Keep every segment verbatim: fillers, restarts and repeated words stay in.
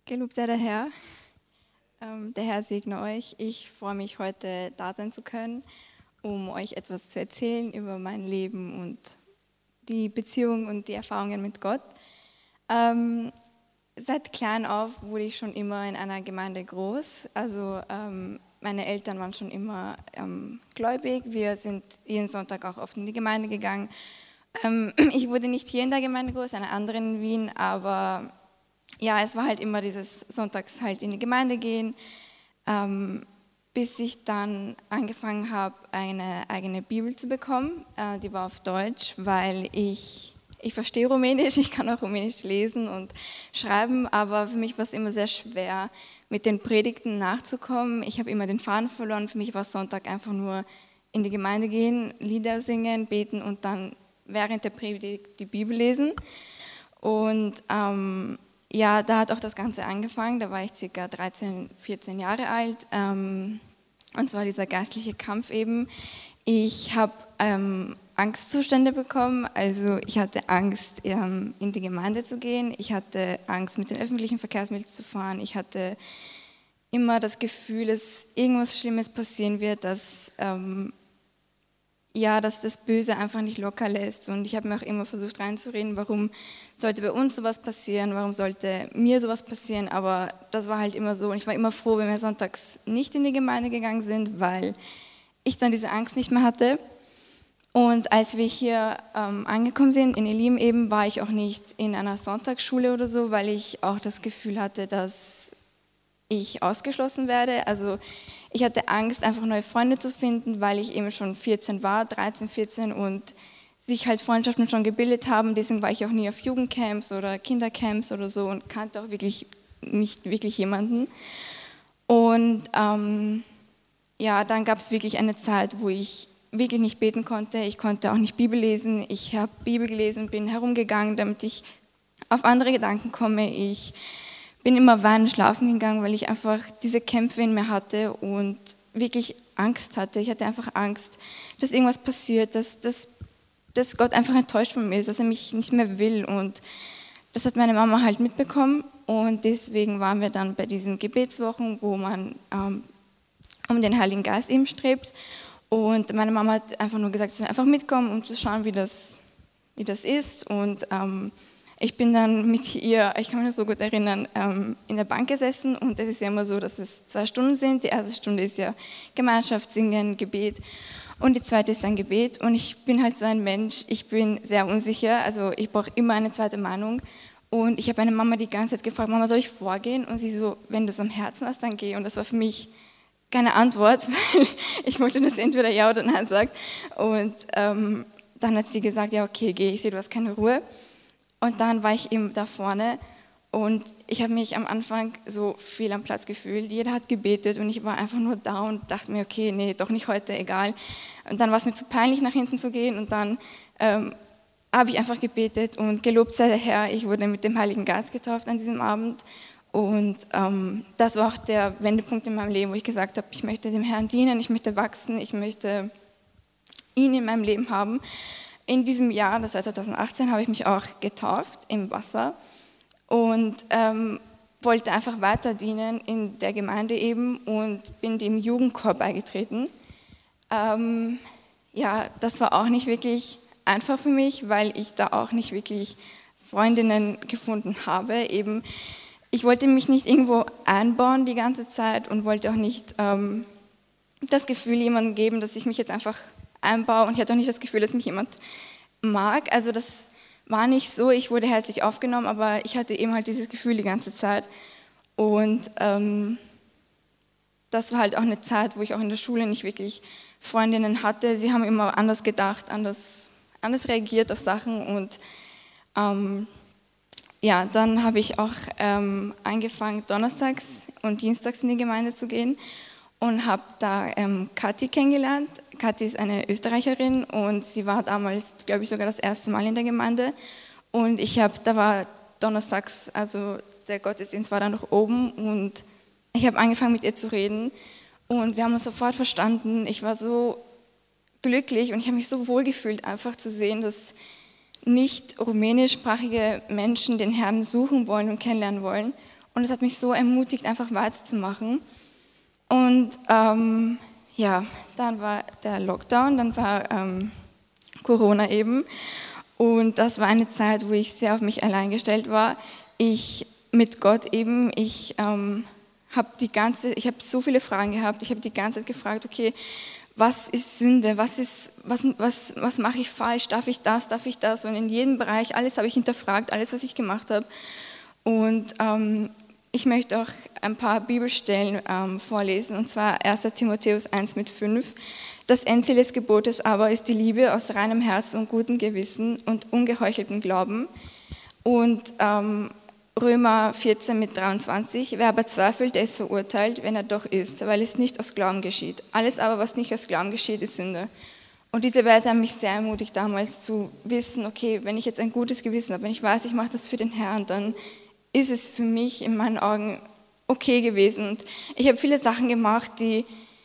Gelobt sei der Herr. Ähm, der Herr segne euch. Ich freue mich, heute da sein zu können, um euch etwas zu erzählen über mein Leben und die Beziehung und die Erfahrungen mit Gott. Ähm, seit klein auf wurde ich schon immer in einer Gemeinde groß. Also ähm, meine Eltern waren schon immer ähm, gläubig. Wir sind jeden Sonntag auch oft in die Gemeinde gegangen. Ähm, ich wurde nicht hier in der Gemeinde groß, einer anderen in Wien, aber ja, es war halt immer dieses Sonntags halt in die Gemeinde gehen, ähm, bis ich dann angefangen habe, eine eigene Bibel zu bekommen. Äh, die war auf Deutsch, weil ich, ich verstehe Rumänisch, ich kann auch Rumänisch lesen und schreiben, aber für mich war es immer sehr schwer, mit den Predigten nachzukommen. Ich habe immer den Faden verloren. Für mich war Sonntag einfach nur in die Gemeinde gehen, Lieder singen, beten und dann während der Predigt die Bibel lesen. Und ähm, ja, da hat auch das Ganze angefangen, da war ich circa dreizehn, vierzehn Jahre alt, ähm, und zwar dieser geistliche Kampf eben. Ich habe ähm, Angstzustände bekommen, also ich hatte Angst, ähm, in die Gemeinde zu gehen, ich hatte Angst, mit den öffentlichen Verkehrsmitteln zu fahren, ich hatte immer das Gefühl, dass irgendwas Schlimmes passieren wird, dass ähm, ja, dass das Böse einfach nicht locker lässt. Und ich habe mir auch immer versucht reinzureden, warum sollte bei uns sowas passieren, warum sollte mir sowas passieren, aber das war halt immer so. Und ich war immer froh, wenn wir sonntags nicht in die Gemeinde gegangen sind, weil ich dann diese Angst nicht mehr hatte. Und als wir hier ähm, angekommen sind, in Elim eben, war ich auch nicht in einer Sonntagsschule oder so, weil ich auch das Gefühl hatte, dass ich ausgeschlossen werde. Also ich hatte Angst, einfach neue Freunde zu finden, weil ich eben schon vierzehn war, dreizehn, vierzehn und sich halt Freundschaften schon gebildet haben. Deswegen war ich auch nie auf Jugendcamps oder Kindercamps oder so und kannte auch wirklich nicht wirklich jemanden. Und ähm, ja, dann gab es wirklich eine Zeit, wo ich wirklich nicht beten konnte. Ich konnte auch nicht Bibel lesen. Ich habe Bibel gelesen, bin herumgegangen, damit ich auf andere Gedanken komme. Ich bin immer weinend schlafen gegangen, weil ich einfach diese Kämpfe in mir hatte und wirklich Angst hatte. Ich hatte einfach Angst, dass irgendwas passiert, dass, dass, dass Gott einfach enttäuscht von mir ist, dass er mich nicht mehr will. Und das hat meine Mama halt mitbekommen. Und deswegen waren wir dann bei diesen Gebetswochen, wo man ähm, um den Heiligen Geist eben strebt. Und meine Mama hat einfach nur gesagt, sie soll einfach mitkommen, um zu schauen, wie das, wie das ist. Und ähm, ich bin dann mit ihr, ich kann mich noch so gut erinnern, in der Bank gesessen und es ist ja immer so, dass es zwei Stunden sind. Die erste Stunde ist ja Gemeinschaft, Singen, Gebet und die zweite ist dann Gebet. Und ich bin halt so ein Mensch, ich bin sehr unsicher, also ich brauche immer eine zweite Meinung. Und ich habe meine Mama die ganze Zeit gefragt, Mama, soll ich vorgehen? Und sie so, wenn du es am Herzen hast, dann geh. Und das war für mich keine Antwort, weil ich wollte, dass sie entweder ja oder nein sagt. Und ähm, dann hat sie gesagt, ja okay, geh, ich sehe, du hast keine Ruhe. Und dann war ich eben da vorne und ich habe mich am Anfang so viel am Platz gefühlt. Jeder hat gebetet und ich war einfach nur da und dachte mir, okay, nee, doch nicht heute, egal. Und dann war es mir zu peinlich, nach hinten zu gehen und dann ähm, habe ich einfach gebetet und gelobt sei der Herr, ich wurde mit dem Heiligen Geist getauft an diesem Abend. Und ähm, das war auch der Wendepunkt in meinem Leben, wo ich gesagt habe, ich möchte dem Herrn dienen, ich möchte wachsen, ich möchte ihn in meinem Leben haben. In diesem Jahr, das war zweitausendachtzehn, habe ich mich auch getauft im Wasser und ähm, wollte einfach weiter dienen in der Gemeinde eben und bin dem Jugendchor beigetreten. Ähm, ja, das war auch nicht wirklich einfach für mich, weil ich da auch nicht wirklich Freundinnen gefunden habe. Eben, ich wollte mich nicht irgendwo einbauen die ganze Zeit und wollte auch nicht ähm, das Gefühl jemandem geben, dass ich mich jetzt einfach einbaue und ich hatte auch nicht das Gefühl, dass mich jemand mag. Also das war nicht so, ich wurde herzlich aufgenommen, aber ich hatte eben halt dieses Gefühl die ganze Zeit. Und ähm, das war halt auch eine Zeit, wo ich auch in der Schule nicht wirklich Freundinnen hatte. Sie haben immer anders gedacht, anders, anders reagiert auf Sachen und ähm, ja, dann habe ich auch ähm, angefangen, donnerstags und dienstags in die Gemeinde zu gehen und habe da ähm, Kathi kennengelernt. Kathi ist eine Österreicherin und sie war damals, glaube ich, sogar das erste Mal in der Gemeinde. Und ich habe, da war donnerstags, also der Gottesdienst war dann noch oben und ich habe angefangen mit ihr zu reden und wir haben uns sofort verstanden. Ich war so glücklich und ich habe mich so wohl gefühlt, einfach zu sehen, dass nicht rumänischsprachige Menschen den Herrn suchen wollen und kennenlernen wollen. Und es hat mich so ermutigt, einfach weiterzumachen. Und ähm, ja, dann war der Lockdown, dann war ähm, Corona eben. Und das war eine Zeit, wo ich sehr auf mich allein gestellt war. Ich mit Gott eben, ich ähm, habe die ganze, ich habe so viele Fragen gehabt. Ich habe die ganze Zeit gefragt, okay, was ist Sünde? Was ist, was, was, was mache ich falsch? Darf ich das? Darf ich das? Und in jedem Bereich, alles habe ich hinterfragt, alles, was ich gemacht habe. Und ähm, ich möchte auch ein paar Bibelstellen ähm, vorlesen, und zwar erster Timotheus eins mit fünf. Das Endziel des Gebotes aber ist die Liebe aus reinem Herzen und gutem Gewissen und ungeheucheltem Glauben. Und ähm, Römer vierzehn mit dreiundzwanzig. Wer aber zweifelt, der ist verurteilt, wenn er doch ist, weil es nicht aus Glauben geschieht. Alles aber, was nicht aus Glauben geschieht, ist Sünde. Und diese Verse haben mich sehr ermutigt, damals zu wissen, okay, wenn ich jetzt ein gutes Gewissen habe, wenn ich weiß, ich mache das für den Herrn, dann ist es für mich in meinen Augen okay gewesen. Und ich habe viele Sachen gemacht, die,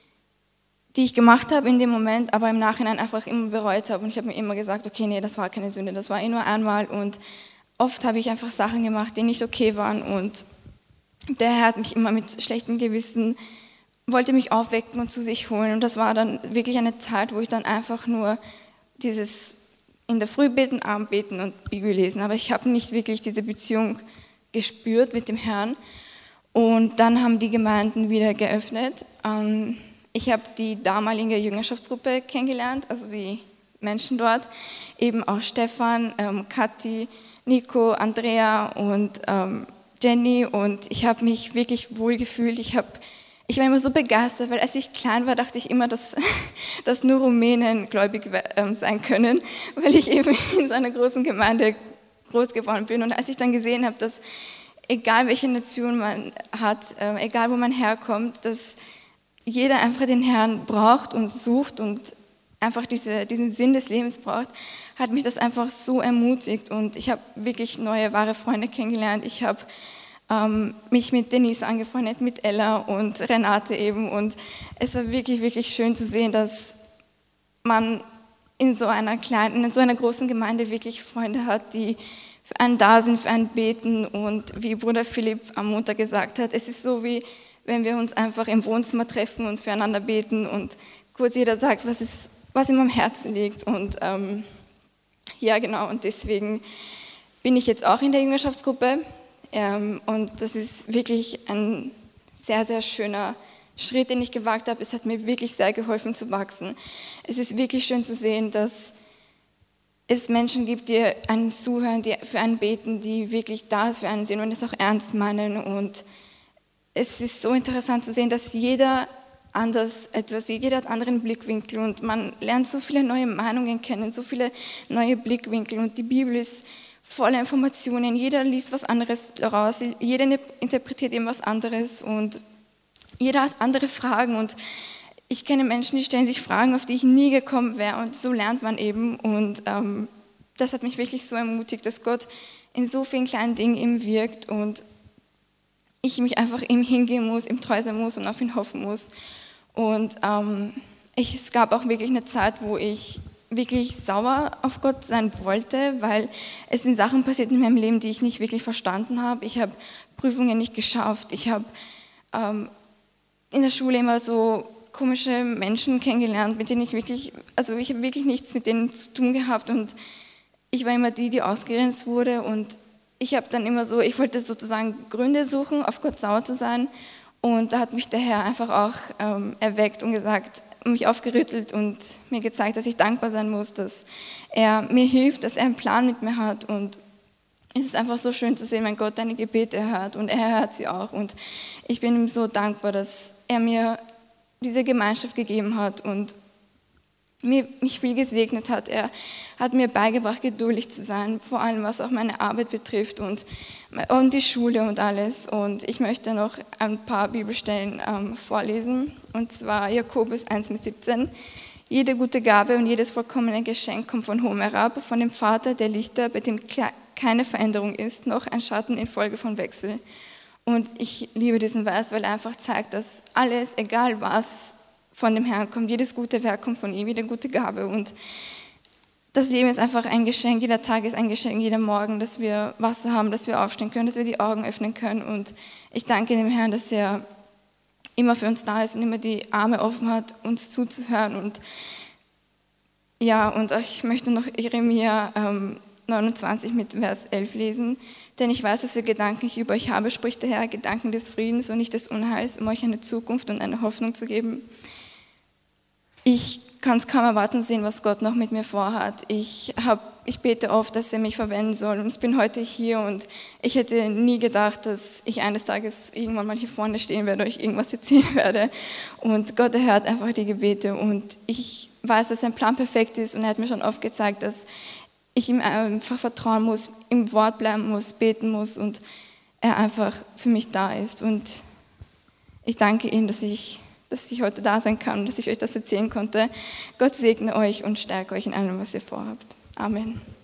die ich gemacht habe in dem Moment, aber im Nachhinein einfach immer bereut habe. Und ich habe mir immer gesagt, okay, nee, das war keine Sünde, das war eh nur einmal. Und oft habe ich einfach Sachen gemacht, die nicht okay waren. Und der Herr hat mich immer mit schlechtem Gewissen, wollte mich aufwecken und zu sich holen. Und das war dann wirklich eine Zeit, wo ich dann einfach nur dieses in der Früh beten, Abend beten und Bibel lesen. Aber ich habe nicht wirklich diese Beziehung gespürt mit dem Herrn. Und dann haben die Gemeinden wieder geöffnet. Ich habe die damalige Jüngerschaftsgruppe kennengelernt, also die Menschen dort, eben auch Stefan, Kathi, Nico, Andrea und Jenny, und ich habe mich wirklich wohl gefühlt. Ich, hab, ich war immer so begeistert, weil als ich klein war, dachte ich immer, dass, dass nur Rumänen gläubig sein können, weil ich eben in so einer großen Gemeinde groß geworden bin. Und als ich dann gesehen habe, dass egal welche Nation man hat, äh, egal wo man herkommt, dass jeder einfach den Herrn braucht und sucht und einfach diese, diesen Sinn des Lebens braucht, hat mich das einfach so ermutigt. Und ich habe wirklich neue, wahre Freunde kennengelernt. Ich habe ähm, mich mit Denise angefreundet, mit Ella und Renate eben. Und es war wirklich, wirklich schön zu sehen, dass man in so einer kleinen, in so einer großen Gemeinde wirklich Freunde hat, die für einen da sind, für einen beten. Und wie Bruder Philipp am Montag gesagt hat, es ist so, wie wenn wir uns einfach im Wohnzimmer treffen und füreinander beten und kurz jeder sagt, was, ist, was ihm am Herzen liegt. Und ähm, ja, genau, und deswegen bin ich jetzt auch in der Jüngerschaftsgruppe. Ähm, und das ist wirklich ein sehr, sehr schöner Schritt, den ich gewagt habe. Es hat mir wirklich sehr geholfen zu wachsen. Es ist wirklich schön zu sehen, dass es Menschen gibt, die einen zuhören, die für einen beten, die wirklich da für einen sind und es auch ernst meinen. Und es ist so interessant zu sehen, dass jeder anders etwas sieht, jeder hat einen anderen Blickwinkel und man lernt so viele neue Meinungen kennen, so viele neue Blickwinkel, und die Bibel ist voller Informationen, jeder liest was anderes daraus, jeder interpretiert eben was anderes und jeder hat andere Fragen. Und ich kenne Menschen, die stellen sich Fragen, auf die ich nie gekommen wäre, und so lernt man eben. Und ähm, das hat mich wirklich so ermutigt, dass Gott in so vielen kleinen Dingen eben wirkt und ich mich einfach ihm hingehen muss, ihm treu sein muss und auf ihn hoffen muss. Und ähm, ich, es gab auch wirklich eine Zeit, wo ich wirklich sauer auf Gott sein wollte, weil es sind Sachen passiert in meinem Leben, die ich nicht wirklich verstanden habe. Ich habe Prüfungen nicht geschafft. Ich habe ähm, in der Schule immer so komische Menschen kennengelernt, mit denen ich wirklich, also ich habe wirklich nichts mit denen zu tun gehabt, und ich war immer die, die ausgegrenzt wurde, und ich habe dann immer so, ich wollte sozusagen Gründe suchen, auf Gott sauer zu sein, und da hat mich der Herr einfach auch ähm, erweckt und gesagt, mich aufgerüttelt und mir gezeigt, dass ich dankbar sein muss, dass er mir hilft, dass er einen Plan mit mir hat. Und es ist einfach so schön zu sehen, wenn Gott deine Gebete hört, und er hört sie auch, und ich bin ihm so dankbar, dass er mir diese Gemeinschaft gegeben hat und mir, mich viel gesegnet hat. Er hat mir beigebracht, geduldig zu sein, vor allem was auch meine Arbeit betrifft und, und die Schule und alles. Und ich möchte noch ein paar Bibelstellen ähm, vorlesen, und zwar Jakobus eins mit siebzehn. Jede gute Gabe und jedes vollkommene Geschenk kommt von hohem herab, von dem Vater der Lichter, bei dem keine Veränderung ist, noch ein Schatten infolge von Wechsel. Und ich liebe diesen Vers, weil er einfach zeigt, dass alles, egal was, von dem Herrn kommt. Jedes gute Werk kommt von ihm, jede gute Gabe. Und das Leben ist einfach ein Geschenk, jeder Tag ist ein Geschenk, jeder Morgen, dass wir Wasser haben, dass wir aufstehen können, dass wir die Augen öffnen können. Und ich danke dem Herrn, dass er immer für uns da ist und immer die Arme offen hat, uns zuzuhören. Und ja, und ich möchte noch Jeremia ähm, neunundzwanzig mit Vers elf lesen. Denn ich weiß, was für Gedanken ich über euch habe, spricht der Herr, Gedanken des Friedens und nicht des Unheils, um euch eine Zukunft und eine Hoffnung zu geben. Ich kann es kaum erwarten sehen, was Gott noch mit mir vorhat. Ich, hab, ich bete oft, dass er mich verwenden soll und ich bin heute hier und ich hätte nie gedacht, dass ich eines Tages irgendwann mal hier vorne stehen werde und euch irgendwas erzählen werde. Und Gott erhört einfach die Gebete und ich weiß, dass sein Plan perfekt ist und er hat mir schon oft gezeigt, dass ich ihm einfach vertrauen muss, im Wort bleiben muss, beten muss und er einfach für mich da ist. Und ich danke ihm, dass ich dass ich heute da sein kann, dass ich euch das erzählen konnte. Gott segne euch und stärke euch in allem, was ihr vorhabt. Amen.